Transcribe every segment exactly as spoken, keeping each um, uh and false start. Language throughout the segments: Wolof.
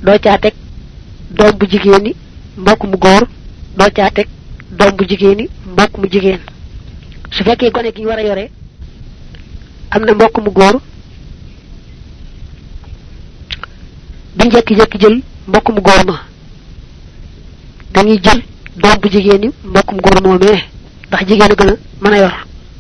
doo caa teg doom bu jigéen ni mbokk mu góor doo caa teg doom bu jigéen ni mbokk mu jigéen su fekkee gone gi ñu war a yore am na mbokk mu góor duñ jekki-jekki jël mbokk mu góor ma dañuy jël doom bu jigéen ni mbokk mu góor moomee ndax jigéen a gën a mën a yor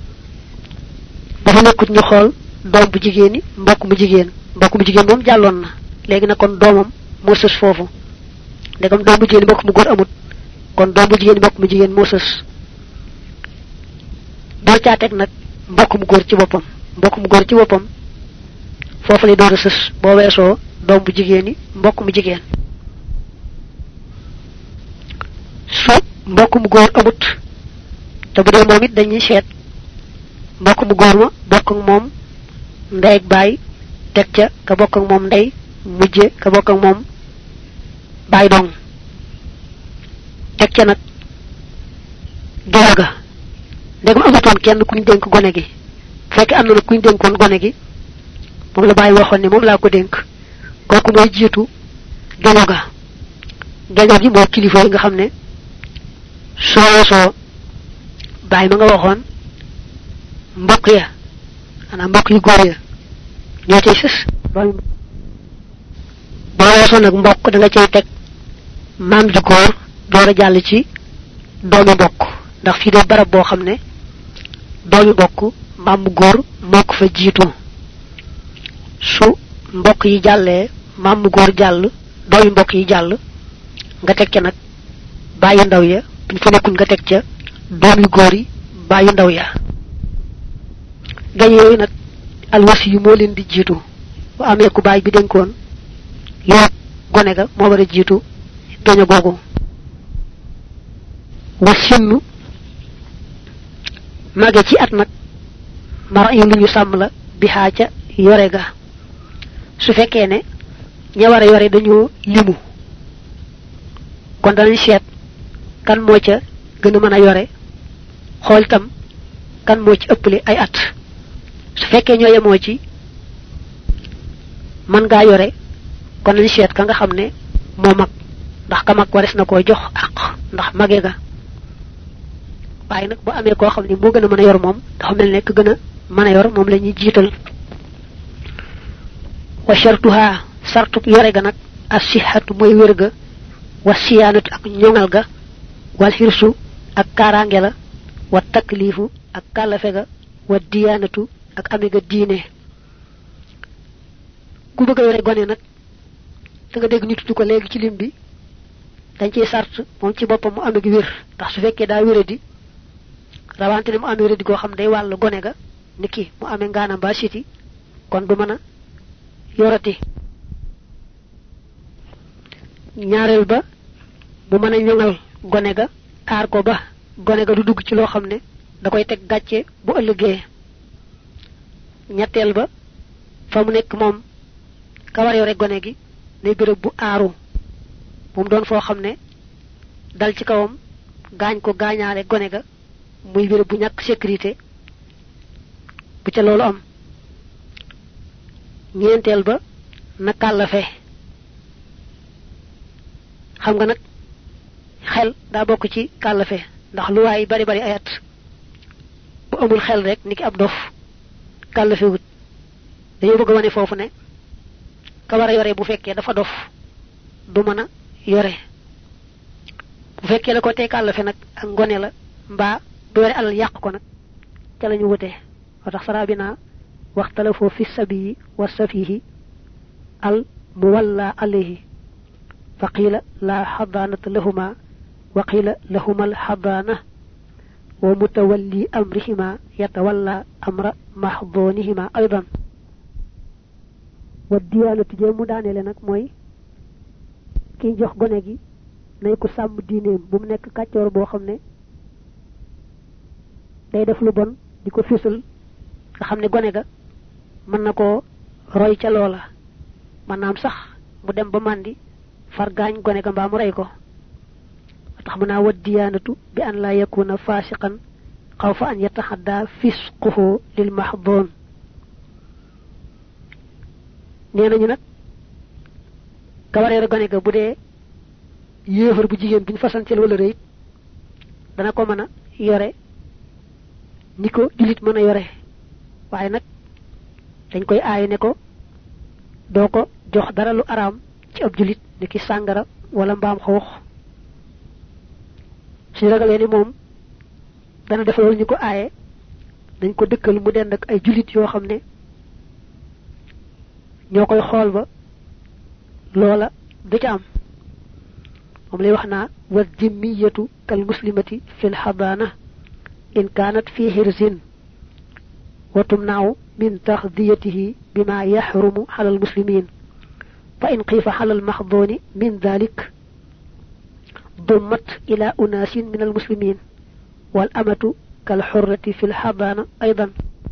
dafa nekkut ñu xool doom bu jigéen ni mbokk mu jigéen mbokk mu jigéen moom jàlloon na léegi nag kon doomam moo sës foofu ndegam doom bu jigéen mbokk mu góor amut kon doom bu jigéen mbokk mu jigéen moo sës doo caa teg nag mbokk mu góor ci boppam mbokk mu góor ci boppam foofu lay door a sës boo weesoo doom bu jigéen ni mbokk mu jigéen su mbokk mu góor amut te bu dee moom it dañuy seet mbokk mu góor ma bokk ak moom ndey ak baay teg ca ka bokk ak moom ndey mujje ka bokk ak moom baay dong teg ca nag dooga ndegam amatoon kenn kuñ dénk gone gi fekk am na nag kuñ dénkoon gone gi moom la bàyyi waxoon ne moom laa ko dénk kooku mooy jiitu geño ga geño gi moo kilifa yi nga xam ne soo soo bàyyi ma nga waxoon mbokk ya xanaa mbokk yu góor ya ñoo cay sës boo weesoo nag mbokk da nga cay teg maam ju góor door a jàll ci doomi mbokk ndax fii de barab boo xam ne doomi mbokk maam mu góor moo ko fa jiitu su mbokk yi jàllee maam mu góor jàll doomi mbokk yi jàll nga teg ca nag bàyyi ndaw ya buñ fa nekkul nga teg ca doom yu góor yi bàyyi ndaw ya gañ yooyu nag alwasi yu moo leen di jiitu bu amee ku baay bi dénkoon yow gone ga moo war a jiitu gaño googu wa sinnu mage ci at nag mara yu lu ñu sàmm la bi xaa ca yore ga su fekkee ne ña war a yore dañoo limu kon danañ seet kan moo ca gën a mën a yore xool itam kan moo ci ëppale ay at su fekkee ñoo yemoo ci mën ngaa yore kon nañ seet ka nga xam ne moo mag ndax ka mag wares na koo jox ak ndax mage ga waaye nag bu amee koo xam ne moo gën a mën a yor moom dafa mel ne ka gën a mën a yor moom la ñuy jiital wa shartuha sartub yore ga nag as-sihhatu mooy wér ga wa siyaanatu ak ñoŋal ga wal xirsu ak kaaraange la wa taklifu ak kàllafe ga wa diyaanatu ak ame ga diine ku bëgg a yore gone nag da nga dégg ñu tudd ko léegi ci lim bi dañ ciy sart moom ci boppam mu ame gi wér ndax su fekkee daa wéradi rawante ne mu ame wéradi goo xam day wàll gone ga ni ki mu ame ngaanam ba siti kon du mën a yorati ñaareel ba mu mën a ñoŋal gone ga aar ko ba gone ga du dugg ci loo xam ne da koy teg gàcce bu ëllëgee ñetteel ba fa mu nekk moom ka war yore gone gi ne béréb bu aaru moom doon foo xam ne dal ci kawam gaañ ko gaañaale gone ga muy béréb bu ñàkk sécurité bu ca loolu am ñeenteel ba na kàllafe xam nga nag xel daa bokk ci kàllafe ndax lu waay bari bari ayat bu amul xel rek niki ab dof kàllafe wut dañoo bëgg a wane foofu ne ka war a yore bu fekkee dafa dof du mën a yore bu fekkee la ko tee kàllafe nag ak ngone la mbaa du yore alal yàq ko nag ca lañu wutee moo tax sara bi naa waxtalafoo fi sabiyi wa safihi al muwalla alayhi fa qiila laa xadaanata lahuma wa qiila lahuma al xadaana wa mutawalli amrihima yatawalla amra maxdoonihima aydan wa diyaanatu jee mu daaneele nag mooy kiy jox gone gi nay ko sàmm diineem bu mu nekk kàccoor boo xam ne day def lu bon di ko fisal nga xam ne gone ga mën na koo roy ca loola maanaam sax mu dem ba màndi far gaañ gone ga mbaa mu rey ko tax mu naa wa diyaanatu bi an laa yakuna fasiqan xaw fa an yataxadda fisquhu lil mahdoon nee nañu nag ka waré gone ga budé yéefar bu jigéen buñ fasantel wala reey dana ko mëna yoré niko julit mëna yoré waye nak dañ koy aay ne ko doo ko jox dara lu araam ci ab julit niki sàngara wala mbaam xoox su ragalee ni moom dana def loolu ñu ko aaye dañ ko dëkkal mu dend ak ay julit yoo xam ne ñoo koy xool ba loola du ca am moom lay wax naa wa zimmiyatu kal muslimati fil xadaana in kaanat fi hirzin wa tumnaaw من تغذيته بما يحرم على المسلمين فإن قيف على المحظون من ذلك ضمت إلى أناس من المسلمين والأمة كالحرة في الحضانة أيضا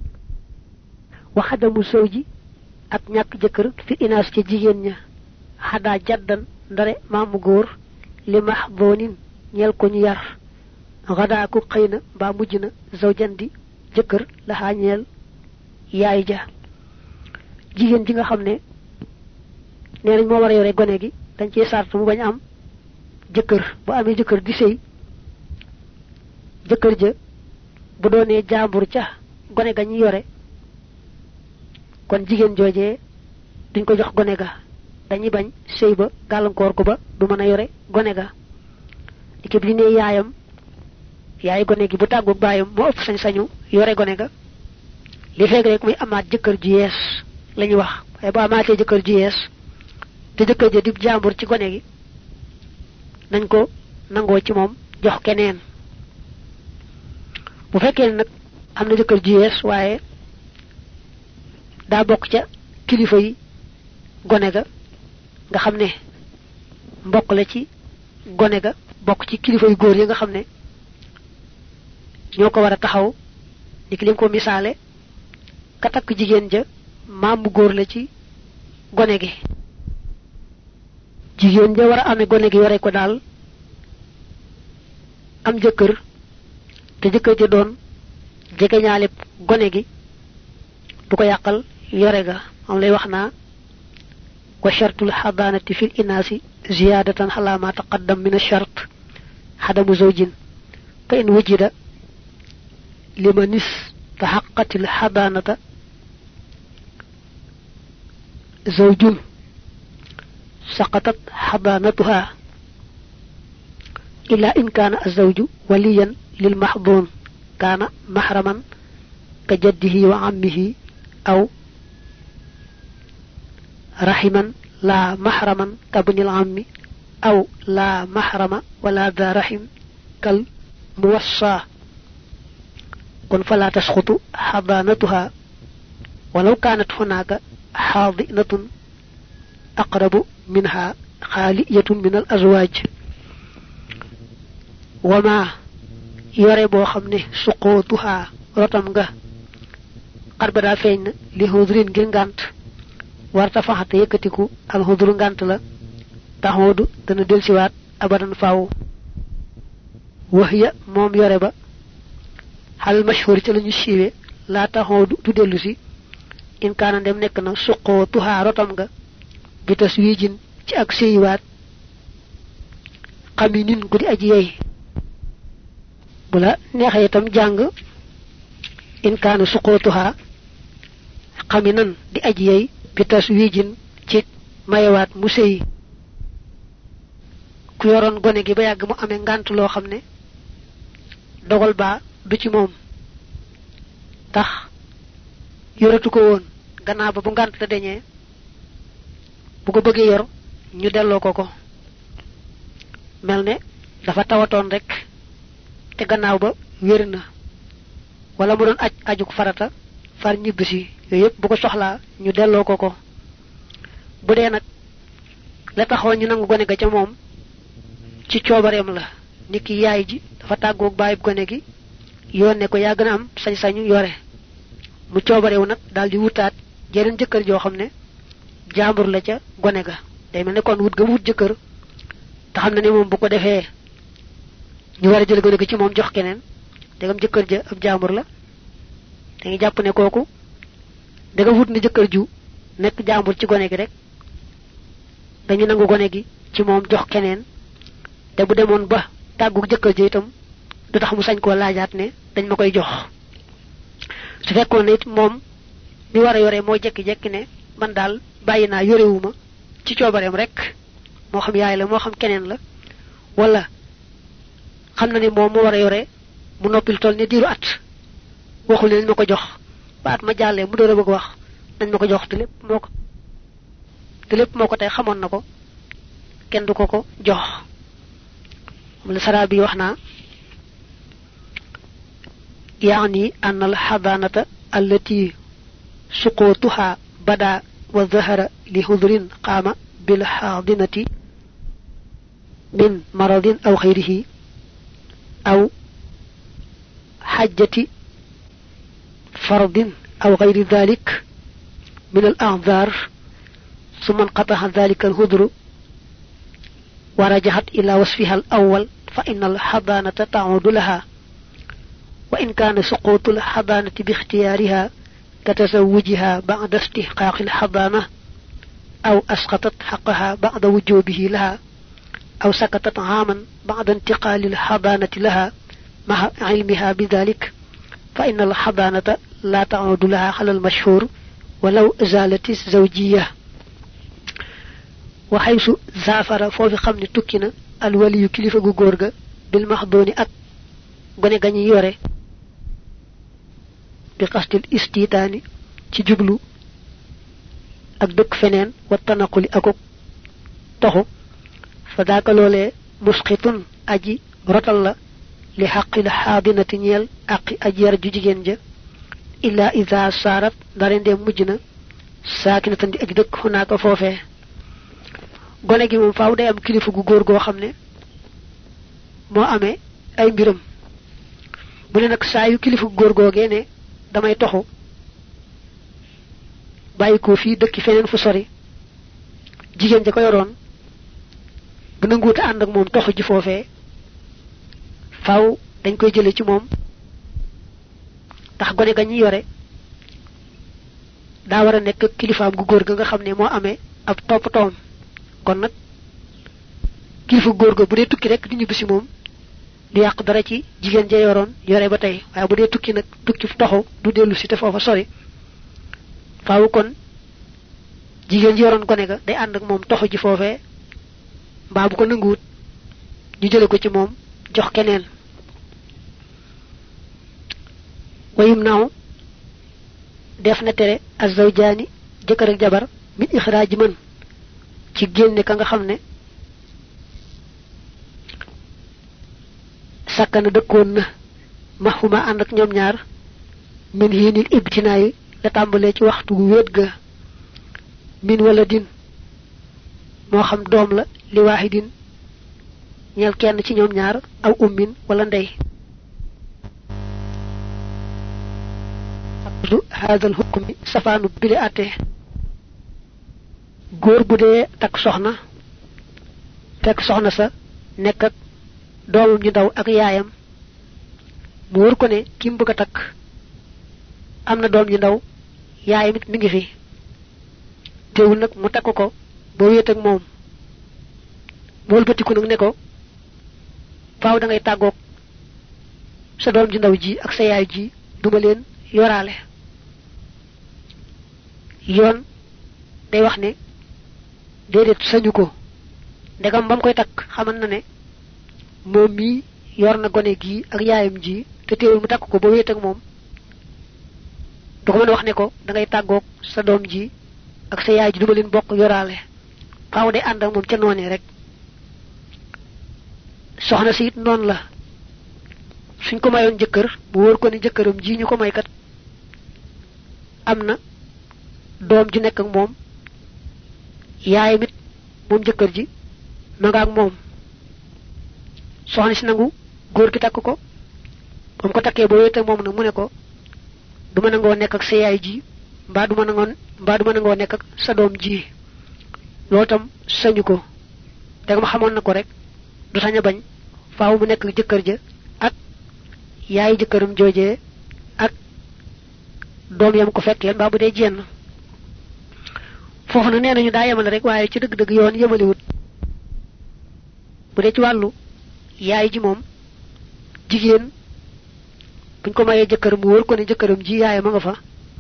وخدم الزوج أكنيك جكر في إناس تجيين حدا جدا ndare maamu góor li mahdonin ñel ko ñu yar gada ko xeyna ba mujjina zawjandi jëkkër la ha ñel yaay ja jigen ji nga xamne nenañ mo wara yoré goné gi dañ ci sart mu bañ am jëkkër bu amé jëkkër di sey jëkkër ja bu doone jambur ca goné ga ñi yoré kon jigen jojé duñ ko jox goné ga dañuy bañ sey ba galankor ko ba du mëna yoré goné ga dikki bi né yaayam yaay goné gi bu taggu bayam mo ëpp sañ sañu yoré goné ga li fekk rek muy amaat jëkkër ju yees lañu wax ay ba amaatee jëkkër ju yees te jëkkër ja di jambur ci goné gi nañ ko nangoo ci moom jox keneen bu fekkee nag am na jëkkër ju yees waaye daa bokk ca kilifa yi goné ga nga xam ne mbokk la ci goné ga bokk ci kilifa yu góor yi nga xam ne ñoo ko war a taxaw ni ki lim ko misaale ka takk jigéen ja maam mu góor la ci goné gi jigéen ja war a amee goné gi yore ko daal am jëkkër te jëkkër ja doon jege ñaale goné gi du ko yàqal yore ga am lay wax naa wa shartul hadanati fil inasi ziyadatan ala ma taqaddam min ash-shart hadamu zawjin fa in wujida liman istahaqqatil hadanata zawjun saqatat hadanatuha illa in kana az-zawju waliyan lil mahdhun kana mahraman ka jaddihi wa ammihi aw rahiman la mahraman kabni al-ammi aw la mahrama wala dha rahim kal muwassa kon fala tasqutu hadanatuha walau kanat hunaka hadinatun aqrabu minha khaliyatun min al-azwaj wama yore bo xamne suqutuha rotam nga qarba da feñ li hudrin ngir ngant warta faxata yëkkatiku al hudru ngant la taxodu dana del ci waat abadan faaw wahya mom yore ba hal mashhur ci lañu siiwé la taxodu du delu ci in kana dem nek na suqutuha rotam nga bi taswijin ci ak seyiwaat xaminin gudi aji yey bula neexé itam jang in kana suqutuha xaminan di aji yey bi taswijin ci mayewat mu sey ku yoron goné gi ba yag mu amé ngant lo xamné dogal ba du ci mom tax yoratu ko won ganna ba bu ngant la deñé bu ko bëggé yor ñu dello ko ko melne dafa tawaton rek te gannaaw ba wërna wala mu doon aj ajuk farata far ñibisi yépp bu ko soxla ñu dello ko ko bu dé nak la taxaw ñu nangu goné ga ca mom ci ciobarem la niki yaay ji dafa taggo bayib goné gi yone ko ya gëna am sañ sañu yoré mu ciobarew nak daldi wutaat jërën jëkkër jo xamné jambur la ca goné ga day melni kon wut ga wut jëkkër ta xamna ni mom bu ko défé ñu wara jël goné gi ci mom jox keneen dégam jëkkër ja ab jambur la da nga japp né koku daga wut ni jëkkër ju nek jambur ci goné gi rek dañu nangu gone gi ci moom jox keneen te bu demoon ba tàggu jëkkër ji itam du tax mu sañ koo laajaat ne dañ ma koy jox su fekkoon ne it moom mi war a yore moo jekki-jekki ne man daal bàyyi naa yorewuma ci coobareem rek moo xam yaay la moo xam keneen la wala xam na ni moom mu war a yore mu noppil toll ne diiru at waxul ne nañ ma ko jox ba at ma jàllee mu door a bëgg wax nañ ma ko jox te lépp moo ko te lépp moo ko tey xamoon na ko kenn du ko ko jox moom la sara bi wax naa يعني أن الحضانة التي سقوطها بدا وظهر لهذر قام بالحاضنة من مرض أو غيره أو حجة فرض أو غير ذلك من الأعذار ثم انقطع ذلك الهذر ورجعت إلى وصفها الأول فإن الحضانة تعود لها وإن كان سقوط الحضانة باختيارها كتزوجها بعد استحقاق الحضانة أو أسقطت حقها بعد وجوبه لها أو سكتت عاما بعد انتقال الحضانة لها مع علمها بذلك فإن الحضانة لا تعود لها على المشهور ولو زالت الزوجية وحيث زافر فوفي خمني تكنا الولي كليفة غورغا بالمحضون أك غني غني يوري بقصد الاستيطان ci jublu ak dëkk feneen wa tanaquli akuk toxu fa daaka loolee musqitun aji rotal la li xaqi la xaadinati ñeel aqi aji yar ju jigéen ja illa ida saarat ndare ndee mujj na saakinatan di aji dëkk xunaaka foofee gone gi moom faaw day am kilifa gu góor goo xam ne moo amee ay mbiram bu ne nag saa yu kilifa gu góor googee ne damay toxu bayiko fi dëkk feneen fu sori jigéen ja ko yoroon bu nanguuta ànd ak moom toxu ji foofee faaw dañ koy jële ci moom tax gone ga ñi yore daa war a nekk kilifaam gu góor ga nga xam ne moo amee ab toppatoom kon nag kilifa góor ga bu dee tukki rek di ñibbi si moom du yàq dara ci jigéen ja yoroon yore ba tey waaye bu dee tukki nag tukki toxu du dellu si te foofa sori faaw kon jigéen ji yoroon gone ga day ànd ak moom toxu ji foofee mbaa bu ko nanguwut ñu jële ko ci moom jox keneen wayum naaw def na tere azawjaani jëkkër ak jabar min ixraaji man ci génne ka nga xam ne sakkana dëkkoon na maxuma ànd ak ñoom ñaar min hiinil ibtinaayi la tàmbalee ci waxtu gu wéet ga min wala din moo xam doom la li waahidin ñeel kenn ci ñoom ñaar aw ummin wala ndey du hadal hukmi safaanu bile atte góor bu dee takk soxna fekk soxna sa nekk ak doomam ñu ndaw ak yaayam mu wër ko ne ki mu bëgg a takk am na doom ñu ndaw yaayam it mi ngi fi teewul nag mu takk ko ba wéet ak moom mool bëtiku nag ne ko faaw da ngay tàggoog sa doom ju ndaw ji ak sa yaay ji duma leen yoraale yoon day wax ne déedéet sañu ko ndegam bam koy takk xamal na ne moom mi yor na gone gi ak yaayam ji te teewul mu takk ko ba wéet ak moom du ko mën wax ne ko da ngay tàggoog sa doom ji ak sa yaay ji duma leen bokk yoraale faaw day ànd ak moom ca noonee rek soxna si it noonu la suñ ko mayoon jëkkër mu wóor ko ne jëkkëram ji ñu ko may kat am na doom ji nekk ak moom yaayam it moom jëkkër ji ma nga ak moom soxna si nangu góor gi takk ko bam ko takkee ba wéet ak moom nag mu ne ko duma nangoo nekk ak sa yaay ji mbaa duma nangoo mbaa duma nangoo nekk ak sa doom ji loolu tam sañu ko te ma xamoon na ko rek du sañ a bañ faaw mu nekk jëkkër ja ak yaay jëkkëram joojee ak doom yam ko fekkee mbaa bu dee jenn fofu na nenañu da yemal rek waye ci deug deug yoon yemali wut bu de ci walu yaay ji mom jigen buñ ko maye jëkkër mu wër ko ne jëkkëram ji yaay ma nga fa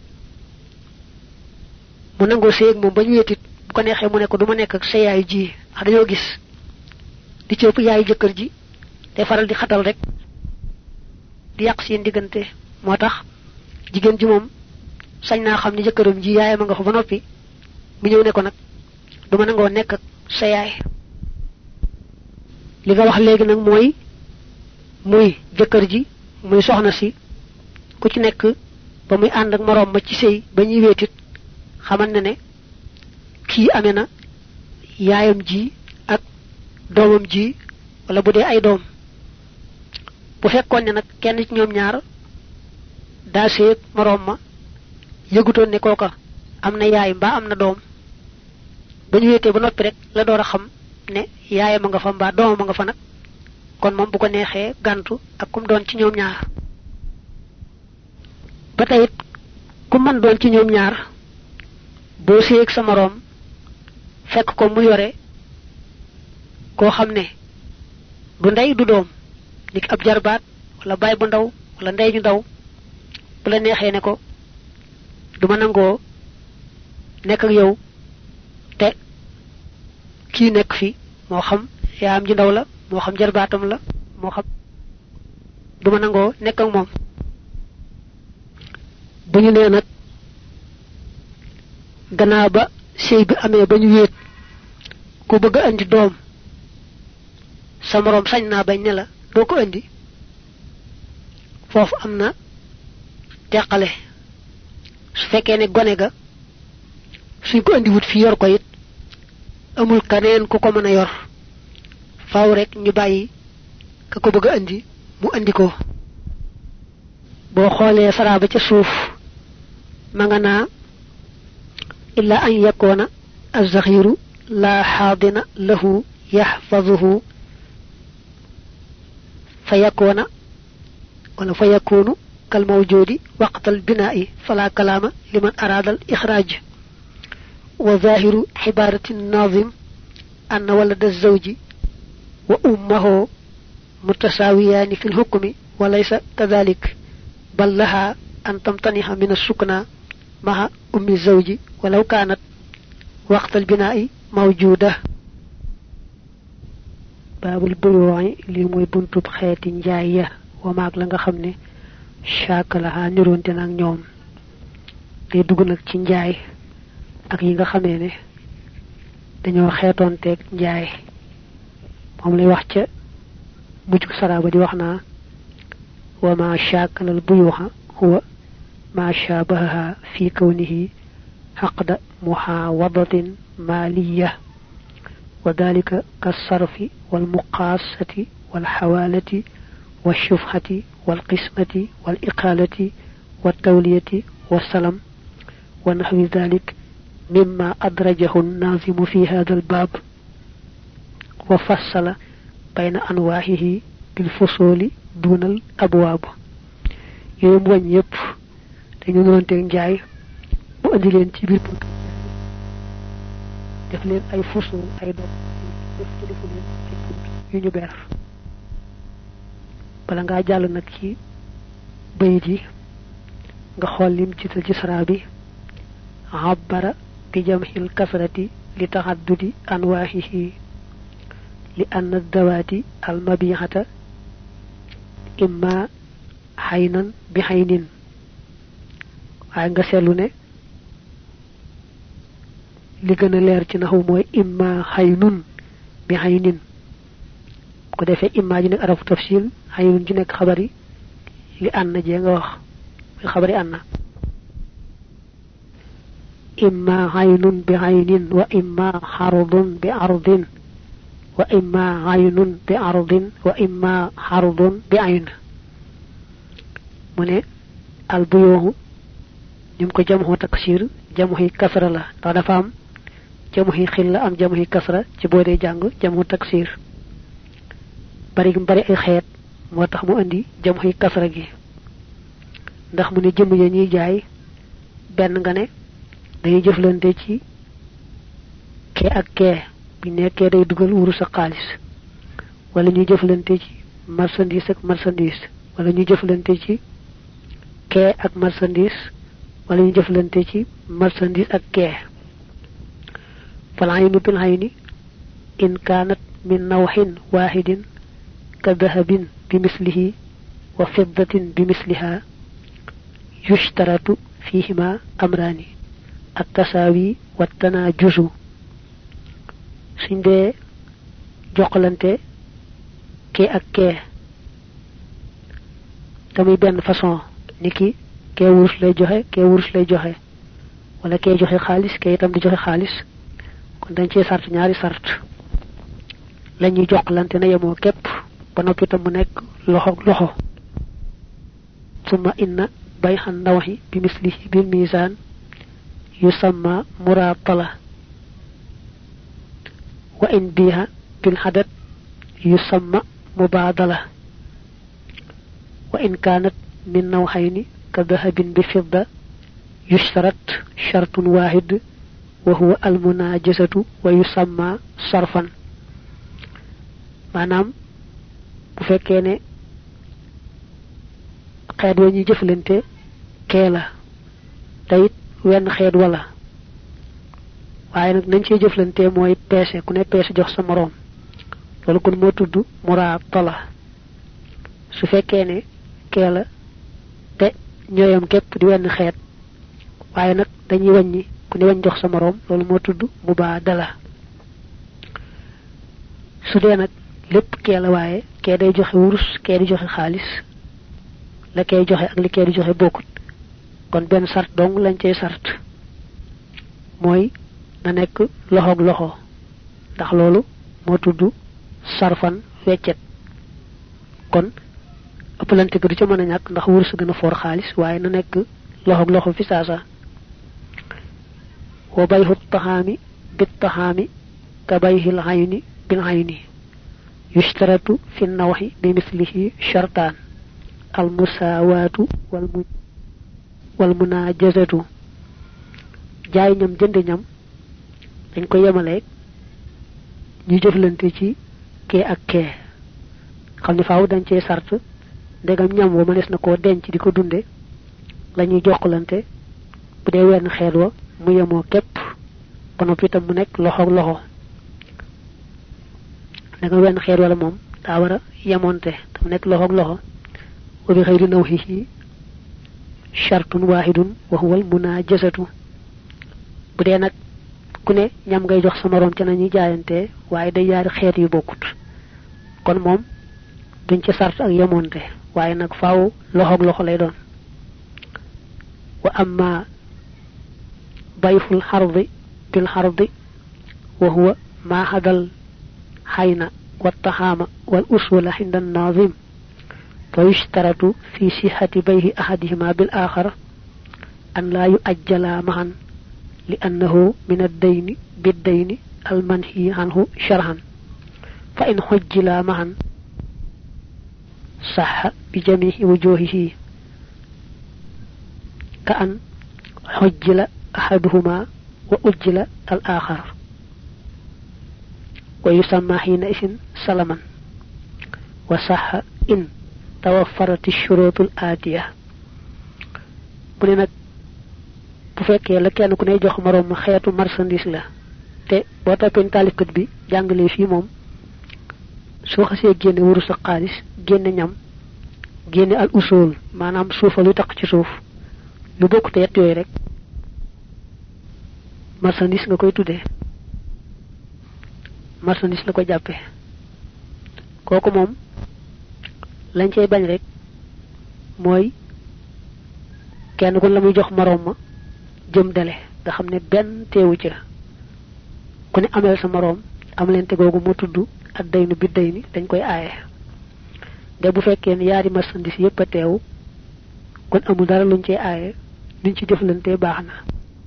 mu nango seeg mom bañu wetit bu ko nexé mu ne ko duma nek ak sa yaay ji wax dañu gis di ci ëpp yaay jëkkër ji té faral di xatal rek di yaq seen digënté motax jigen ji mom sañ na xam ni jëkkëram ji yaay ma nga fa ba nopi mu ñew ne ko nak duma nango nek ak sa yaay li nga wax légui nak moy muy jëkkër ji muy soxna si ku ci nek ba muy and ak morom ma ci sey ba ñi wétit xamal na ne ki amena yaayam ji ak doomam ji wala bu dé ay doom bu fekkon ne nak kenn ci ñoom ñaar da sey morom ma yëgutoon ne koka amna yaay mba amna doom ba ñu wété ba noppi rek la doora xam ne yaayam nga fa mba doomam nga fa nak kon mom bu ko nexé gantu ak kum doon ci ñoom ñaar ba tayit kum man doon ci ñoom ñaar bo sey ak sa morom fekk ko mu yoré ko xamné du nday du doom nik ab jarbaat wala bay bu ndaw wala nday ñu ndaw bu la nexé ne ko duma nango nek ak yow te ki nek fi mo xam yaam ji ndaw la mo xam jarbaatam la mo xam duma nango nek ak mom buñu né nak gannaaw ba sey bi amé bañu wéet ku bëgg andi doom sa morom sañ na bañ ne la do ko andi fofu amna teqale su fekkee ne gone ga suñ ko andi wut fi yor ko it amul kaneen ku ko mën a yor faaw rek ñu bàyyi ka ko bëgg andi mu andi ko boo xoolee saraba ca suuf ma nga naa illa an yakuna az-zakhiru la hadina lahu yahfazuhu fayakuna wala fayakunu كالموجود وقت البناء فلا كلام لمن أراد الإخراج وظاهر حبارة الناظم أن ولد الزوج وأمه متساويان في الحكم وليس كذلك بل لها أن تمتنح من السكنى مع أم الزوج ولو كانت وقت البناء موجودة باب البيوع لموي بنتو خيت نجاية وماك لنغا خمني shakalaha nironte nak ñoom day dugg nak ci njaay ak yi nga xamé né dañoo xétonté ak njaay mom lay wax ca bujuk saraba di waxna wa ma shakala al buyuha huwa ma shabaha fi kawnihi haqda muhawadatin maliyah وذلك كالصرف والمقاصة والحوالة والشفحة والقسمة والإقالة والتولية والسلام ونحو ذلك مما أدرجه الناظم في هذا الباب وفصل بين أنواعه بالفصول دون الأبواب يوم وان يب dañu non tek njaay bu andi len ci bir buntu def len ay fusul ay dom def ci defu len ci buntu yu ñu ber bala nga jall nak ci bayit yi nga xol lim ci ci sarabi عبر بجمع الكثرة لتعدد أنواعه لأن الذوات المبيعة إما حينا بحين nga selu ne li gëna leer ci naxu moy imma haynun bi haynin ko defé imma ji nek arafu tafsil haynun ji nek xabari li anna je nga wax muy xabari anna imma haynun bi haynin wa imma harudun bi ardin wa imma haynun bi ardin wa imma harudun bi ayn mune al buyuhu nim ko jamu taksir jamu kasra la da dafa am jamu khilla am jamu kasra ci bo dé jang jamu taksir bari bari ay xéet motax mu andi jamu kasra gi ndax mu ne jëm ya ñi jaay ben nga ne day jëflante ci ke ak ke bi nekké day duggal wurus ak xaalis wala ñu jëflante ci marchandise ak marchandise wala ñu jëflante ci ke ak marchandise wala ñu jëflante ci marchandise ak ke falaynu bil hayni in kanat min nawhin wahidin ka dhahabin bimislihi wa fiddatin bimisliha yushtaratu fihima amrani at-tasawi wa tanajuzu suñ dee jokkalante ke ak ke tamuy benn façon niki ke wurus lay joxe ke wurus lay joxe wala ke joxe xaalis ke itam di joxe xaalis kon dañ ci sart ñaari sart lañuy jokkalante na yemoo képp ba noppi tam mu nekk loxo loxo summa inna bayhan nawhi bi mislihi bil mizan yusamma muratala wa in biha bil hadad yusamma mubadala wa in kanat min nawhayni ka dhahabin bi fidda yushtarat shartun wahid wa huwa al munajasatu wa yusamma sarfan manam bu fekkee ne xeet wa ñuy jëflante kee la tayit wenn xeet wala waaye nag nañ cee jëflante mooy peese ku ne peese jox sa moroom loolu kon moo tudd muratala su fekkee ne kee la te ñooyam képp di wenn xeet waaye nag dañuy wàññi ku ne wañ jox sa moroom loolu moo tudd mubadala su dee nag lépp kee la waaye kee day joxe wurus kee di joxe xaalis la kee joxe ak li kee di joxe bokkut kon benn sart dong lañ cey sart mooy na nekk loxoog loxo ndax loolu moo tudd sarfan weccet kon ëppalante ga du ca mën a ñàkk ndax wurus gën a foor xaalis waaye na nekk loxoog loxo fi saasa wa bayhu taxaami bit taxaami ka bayhil ayni bil ayni yushtaratu fi nawhi bi mislihi shartan al musawatu wal mu wal munajazatu jaay ñam jënd ñam dañ ko yemale ñu jëflante ci ke ak ke xamni faaw dañ ci sart ndegam ñam wo manes na ko denc di ko dunde lañuy jokkalante bu dee wenn xeet wa mu yemoo képp ba noppi tam mu nekk loxo loxo ndegam wenn xeet wala moom daa war a yemonte tam nekk loxo loxo wa bi xëyri nawhihi shartun wahidun wa huwa al munajazatu bu dee nag ku ne ñam ngay jox sa morom ci nañuy jaayante waaye day yaari xeet yu bokkut kon moom duñ ci sart ak yemonte waaye nag faaw loxoog loxo lay doon wa amma bayful hardi bil hardi wa huwa ma hadal hayna wa tahama wal usula hinda an-nazim fa yushtaratu fi sihhati bayhi ahadihima bil akhar an la yu'ajjala ma'an لأنه من الدين بالدين المنهي عنه شرعا فإن حجلا معا صح بجميع وجوهه كأن حجل أحدهما وأجل الآخر ويسمى حينئذ سلما وصح إن توفرت الشروط الآتية bu fekkee la kenn ku ne jox morom xeetu marchandise la te boo toppee taalifkat bi jàngale fii moom soo xasee génne wurus ak xaalis génne ñam génne al usul maanaam suufa lu tax ci suuf lu bokk te yett yooyu rek marchandise nga koy tuddee marchandise la ko jàppee kooku moom lañ cay bañ rek mooy kenn ku la muy jox morom ma jëm dale nga xam ne benn teewu ci ku ne amel sa morom am leen te googu moo tudd ak daynu bi dayni dañ koy aaye de bu fekkee ne yaari marchandise yépp a teew kon amul dara luñ cee aaye luñ ci jëflante baax na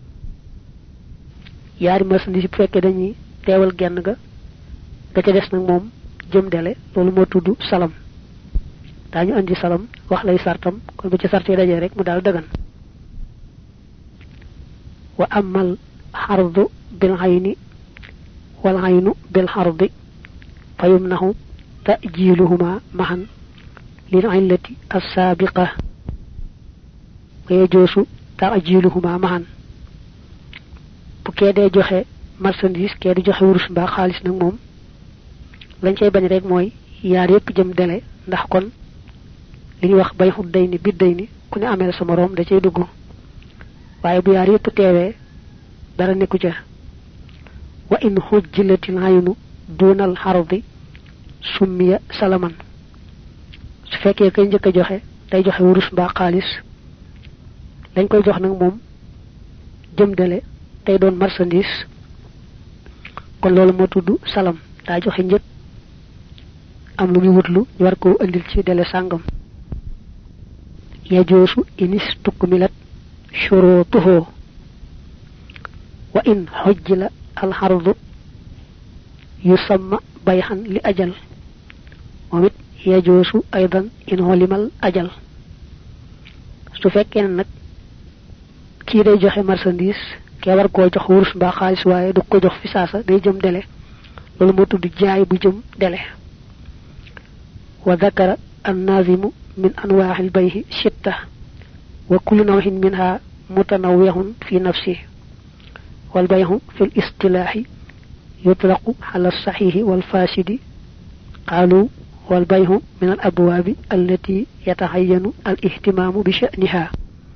yaari marchandise bu fekkee dañuy teewal genn ga ga ca des nag moom jëm dale loolu moo tudd salam daañu andi salam wax lay sartam kon bu ci sartee dajee rek mu daal dagan wa amal hardu bil ayni wal aynu bil harbi fayumnahu ta'jiluhuma mahan lil illati as-sabiqa wa yajusu ta'jiluhuma mahan bu kédé joxé marchandise kédé joxé wurus ba xaliss nak mom lañ cey bañ rek moy yaar yépp jëm délé ndax kon liñ wax bay xudday ni bidday ni ku ne amé sa morom da cey dugg waye bu yaar yépp téwé dara neku ca wa in hujjilatil aynu dunal harbi summiya salaman su fekkee kay njëkk joxe day joxe wurus ba xaliss lañ koy jox nak mom jëm délé tay doon marchandise kon lolu mo tuddu salam da joxe ñëk am lu muy wutlu ñu war ko andil ci délé sangam ya joosu inis tukmilat shurutuhu wa in hujjila al hardu yusamma bayhan li ajal momit ya joosu aydan in holimal ajal su fekkee nak ki day joxe marchandise ke war ko jox wurus ba xaliss waye du ko jox fi sasa day jëm délé lolu mo tuddu jaay bu jëm délé wa dhakara an-nazimu min anwa' al-bay' sitta wa kullu naw'in minha mutanawwi'un fi nafsihi wal bay'u fi al-istilah yutlaqu 'ala as-sahih wal fasid qalu wal bay'u min al-abwab allati yatahayyanu al-ihtimam bi sha'niha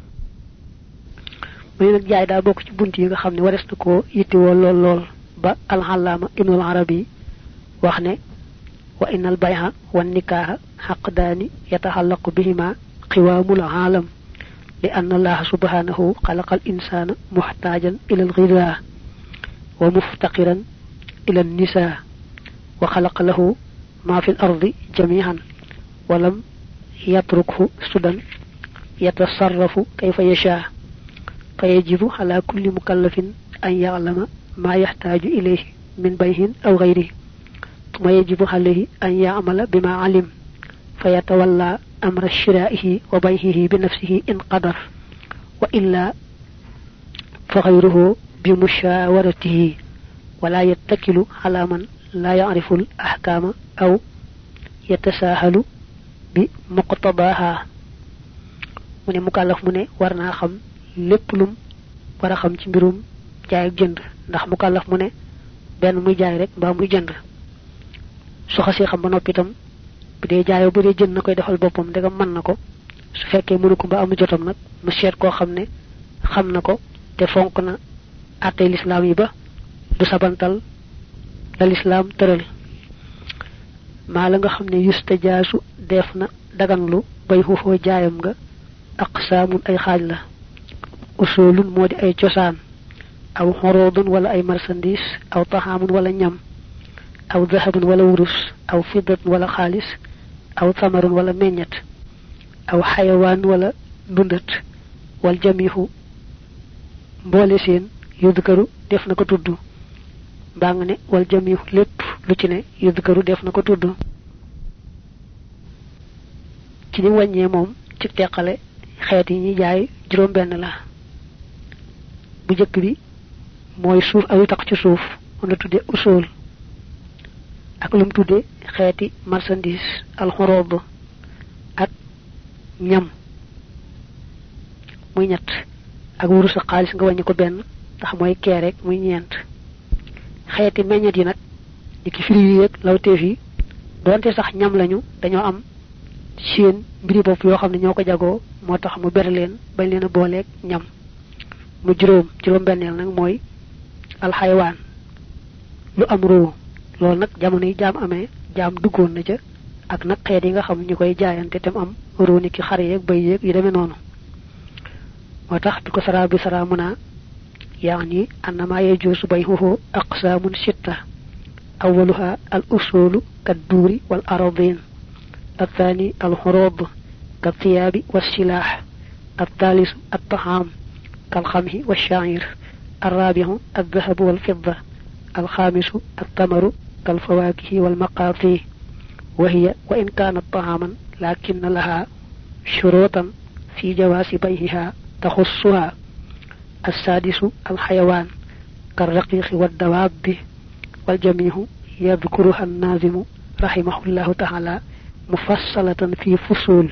muy nak jaay da bok ci bunti yi nga xamni wares ko yitti wo lol lol ba al-allama ibn al-arabi wax ne wa innal bay'a wan nikaha haqqdani yatahallaqu bihima qiwamul alam li anna allah subhanahu khalaqa al-insana muhtajan ila al-ghidha wa muftaqiran ila an-nisa wa khalaqa lahu ma fi al-ardi jami'an wa lam yatrukhu sudan yatasarrafu kayfa yasha فيجب على كل مكلف أن يعلم ما يحتاج إليه من بيع أو غيره ثم يجب عليه أن يعمل بما علم فيتولى أمر شرائه وبيعه بنفسه إن قدر وإلا فغيره بمشاورته ولا يتكل على من لا يعرف الأحكام أو يتساهل بمقتضاها من مكلف من ورنا خم lepp lum wara xam ci mbirum jaay ak jënd ndax mu kallaf mu ne ben muy jaay rek ba muy jënd su xasse xam ba nopi tam bu dé jaayo bu dé jënd nakoy defal bopam daga man nako su fekke mënu ko ba amu jotam nak mu xéet ko xamné xam nako té fonk na atay l'islam yi ba du sabantal dal islam teural ma la nga xamné yustajaasu defna daganlu bay xufo jaayam nga aqsamun ay xaaj la usulun modi ay ciosan aw horodun wala ay marchandise aw tahamun wala ñam aw dhahabun wala wurus aw fiddatun wala khalis aw thamarun wala meññat aw hayawan wala dundat wal jamihu mbolé seen yudkaru def nako tuddu bang ne wal jamihu lepp lu ci ne yudkaru def nako tuddu ci ni wañé mom ci tekkale xéet yi ñi jaay juroom ben la bu jëk bi moy suuf aw tax ci suuf on la tuddé usul ak lum tuddé xéeti marchandise al khurub ak ñam muy ñett ak wuru sa xaliss nga wañi ko ben tax moy ké rek muy ñent xéeti meññat yi nak diki firi yi ak lawté fi donte sax ñam lañu dañoo am seen mbiri bop yo xamni ñoko jago motax mu ber leen bañ leena bolé ñam mu juroom juroom bennel nak moy al haywan lu am ru lool nak jamono yi jaam amé jaam duggoon na ca ak nak xéet yi nga xam ñu koy jaayante tam am ru ni ki xari ak bay ak yu démé nonu motax biko sara bi sara muna yaani annama yajusu bayhuhu aqsamun sitta awwaluha al usulu kaduri wal aradin الثاني الخروض كالثياب والسلاح الثالث الطعام كالخمه والشعير الرابع الذهب والفضة الخامس التمر كالفواكه والمقاطي وهي وإن كانت طعاما لكن لها شروطا في جواز بيعها تخصها السادس الحيوان كالرقيق والدواب wal jamihu yadhkuruha an-nazimu rahimahullahu ta'ala mufassalatan fi fusul.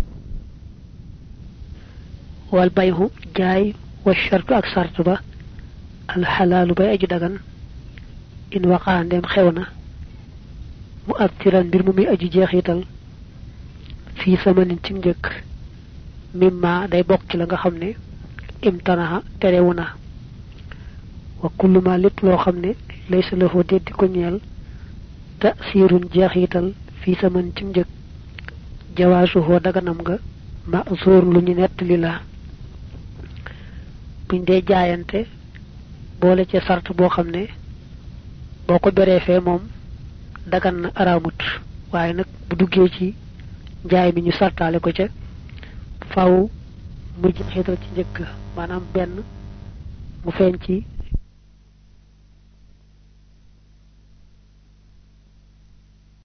wal bayhu jaay wa shartu ak sartu ba al halal bay aji dagan in waqa ndem xewna mu abtiran bir mu mi aji jeexital fi samanin ci njëkk mimma day bokk ci la nga xam ne imtanaha terewuna wa kullu ma lépp loo xam ne laysa lahu deddi ko ñeel tasirun jeexital fi saman ci njëkk jawaasuhoo daganam nga ma zoor lu ñu nettali la buñ dee jaayante boole ci sart boo xam ne boo ko beree fee moom dagan na araamut waaye nag bu duggee ci njaay mi ñu sartaale ko ca faaw mu jeexital ci njëkk maanaam benn mu feeñ ci